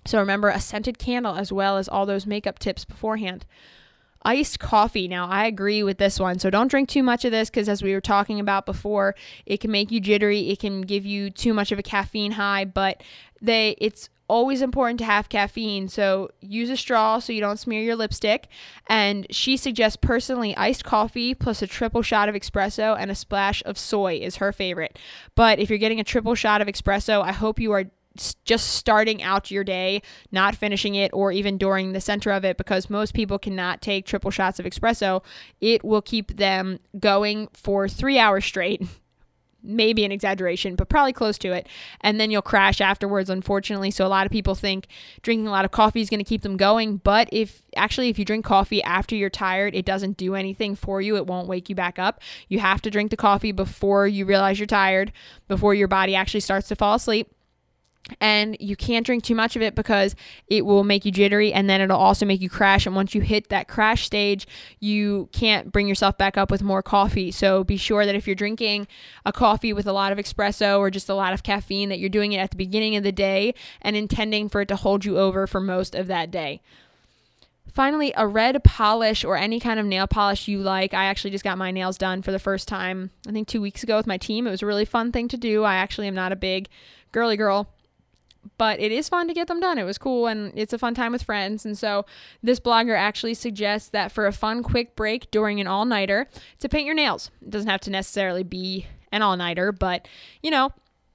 So remember, a scented candle as well as all those makeup tips beforehand. Iced coffee. Now, I agree with this one. So don't drink too much of this because as we were talking about before, it can make you jittery. It can give you too much of a caffeine high, but they it's always important to have caffeine. So use a straw so you don't smear your lipstick. And she suggests personally iced coffee plus a triple shot of espresso and a splash of soy is her favorite. But if you're getting a triple shot of espresso, I hope you are just starting out your day, not finishing it, or even during the center of it, because most people cannot take triple shots of espresso. It will keep them going for three hours straight. Maybe an exaggeration, but probably close to it. And then you'll crash afterwards, unfortunately. So a lot of people think drinking a lot of coffee is going to keep them going. But if actually, if you drink coffee after you're tired, it doesn't do anything for you. It won't wake you back up. You have to drink the coffee before you realize you're tired, before your body actually starts to fall asleep. And you can't drink too much of it because it will make you jittery, and then it'll also make you crash. And once you hit that crash stage, you can't bring yourself back up with more coffee. So be sure that if you're drinking a coffee with a lot of espresso or just a lot of caffeine, that you're doing it at the beginning of the day and intending for it to hold you over for most of that day. Finally, a red polish or any kind of nail polish you like. I actually just got my nails done for the first time, I think two weeks ago with my team. It was a really fun thing to do. I actually am not a big girly girl, but it is fun to get them done. It was cool, and it's a fun time with friends. And so this blogger actually suggests that for a fun, quick break during an all-nighter, to paint your nails. It doesn't have to necessarily be an all-nighter, but, you know,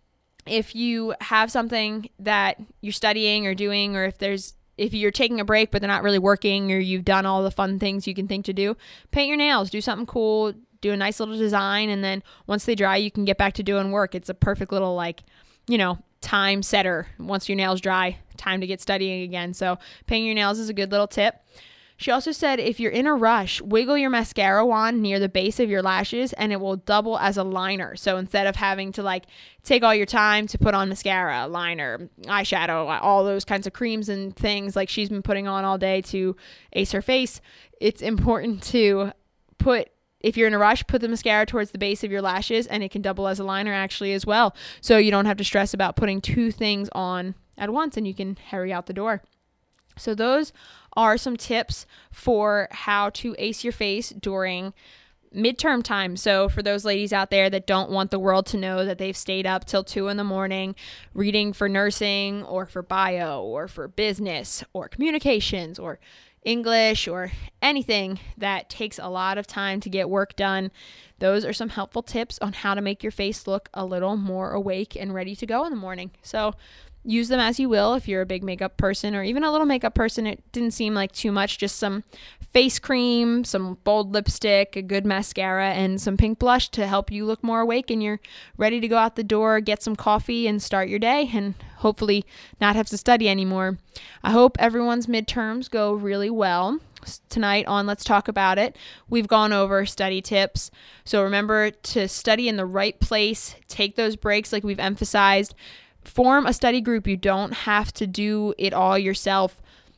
if you have something that you're studying or doing, or if there's if you're taking a break but they're not really working, or you've done all the fun things you can think to do, paint your nails, do something cool, do a nice little design, and then once they dry, you can get back to doing work. It's a perfect little, like, you know, time setter. Once your nails dry, time to get studying again. So painting your nails is a good little tip. She also said if you're in a rush, wiggle your mascara wand near the base of your lashes and it will double as a liner. So instead of having to like take all your time to put on mascara, liner, eyeshadow, all those kinds of creams and things like she's been putting on all day to ace her face, it's important to put If you're in a rush, put the mascara towards the base of your lashes and it can double as a liner actually as well. So you don't have to stress about putting two things on at once and you can hurry out the door. So those are some tips for how to ace your face during midterm time. So for those ladies out there that don't want the world to know that they've stayed up till two in the morning reading for nursing or for bio or for business or communications or English or anything that takes a lot of time to get work done, those are some helpful tips on how to make your face look a little more awake and ready to go in the morning. So use them as you will. If you're a big makeup person or even a little makeup person, it didn't seem like too much, just some face cream, some bold lipstick, a good mascara, and some pink blush to help you look more awake and you're ready to go out the door, get some coffee, and start your day and hopefully not have to study anymore. I hope everyone's midterms go really well. Tonight on Let's Talk About It, we've gone over study tips. So remember to study in the right place, take those breaks like we've emphasized, form a study group. You don't have to do it all yourself.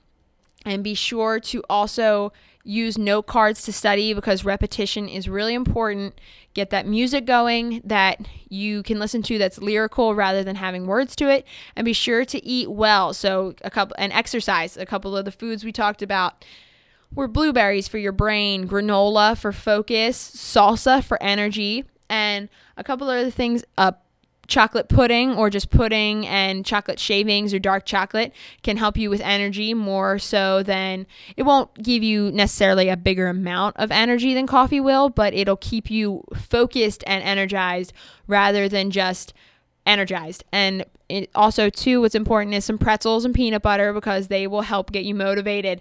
And be sure to also use note cards to study because repetition is really important. Get that music going that you can listen to that's lyrical rather than having words to it. And be sure to eat well. So a couple and exercise. A couple of the foods we talked about were blueberries for your brain, granola for focus, salsa for energy, and a couple of other things up. Chocolate pudding or just pudding and chocolate shavings or dark chocolate can help you with energy more so than it won't give you necessarily a bigger amount of energy than coffee will, but it'll keep you focused and energized rather than just energized. And it also too, what's important is some pretzels and peanut butter because they will help get you motivated.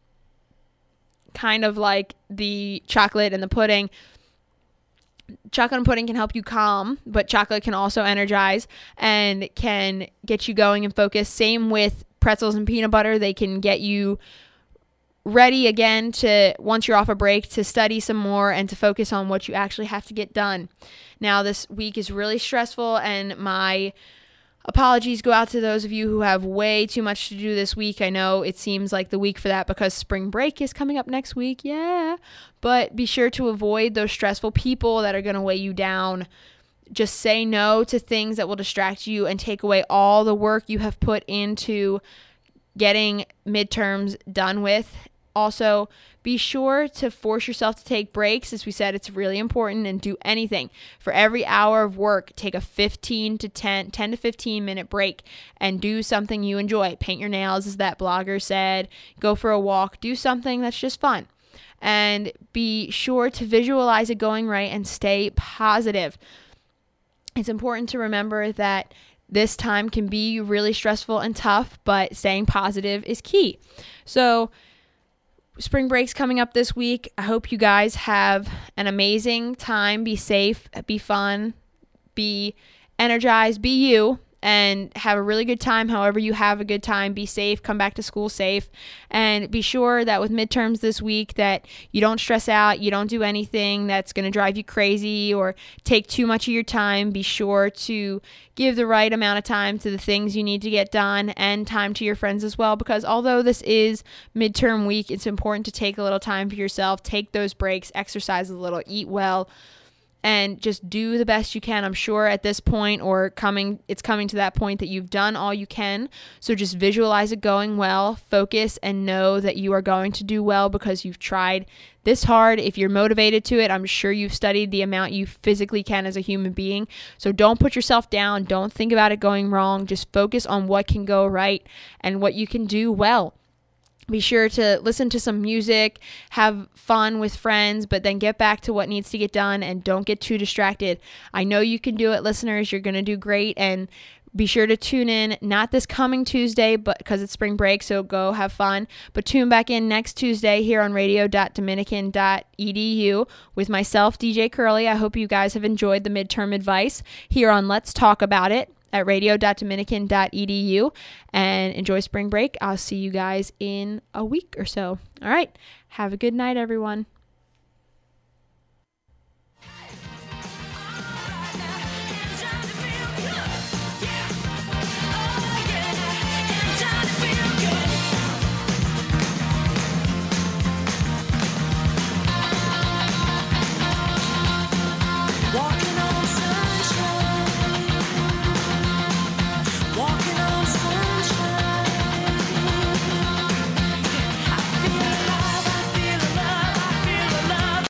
Kind of like the chocolate and the pudding. Chocolate and pudding can help you calm, but chocolate can also energize and can get you going and focused. Same with pretzels and peanut butter. They can get you ready again to, once you're off a break, to study some more and to focus on what you actually have to get done. Now, this week is really stressful, and my apologies go out to those of you who have way too much to do this week. I know it seems like the week for that because spring break is coming up next week. Yeah. But be sure to avoid those stressful people that are going to weigh you down. Just say no to things that will distract you and take away all the work you have put into getting midterms done with. Also, be sure to force yourself to take breaks. As we said, it's really important, and do anything. For every hour of work, take a fifteen to ten, ten to fifteen minute break and do something you enjoy. Paint your nails, as that blogger said. Go for a walk. Do something that's just fun. And be sure to visualize it going right and stay positive. It's important to remember that this time can be really stressful and tough, but staying positive is key. So, spring break's coming up this week. I hope you guys have an amazing time. Be safe, be fun, be energized, be you, and have a really good time. However you have a good time, be safe, come back to school safe, and be sure that with midterms this week that you don't stress out, you don't do anything that's going to drive you crazy or take too much of your time. Be sure to give the right amount of time to the things you need to get done and time to your friends as well, because although this is midterm week, it's important to take a little time for yourself, take those breaks, exercise a little, eat well, and just do the best you can. I'm sure at this point, or coming, it's coming to that point that you've done all you can. So just visualize it going well, focus, and know that you are going to do well because you've tried this hard. If you're motivated to it, I'm sure you've studied the amount you physically can as a human being. So don't put yourself down. Don't think about it going wrong. Just focus on what can go right and what you can do well. Be sure to listen to some music, have fun with friends, but then get back to what needs to get done and don't get too distracted. I know you can do it, listeners. You're going to do great, and be sure to tune in, not this coming Tuesday, but because it's spring break, so go have fun. But tune back in next Tuesday here on radio dot dominican dot e d u with myself, D J Curly. I hope you guys have enjoyed the midterm advice here on Let's Talk About It at radio dot dominican dot e d u, and enjoy spring break. I'll see you guys in a week or so. All right. Have a good night, everyone.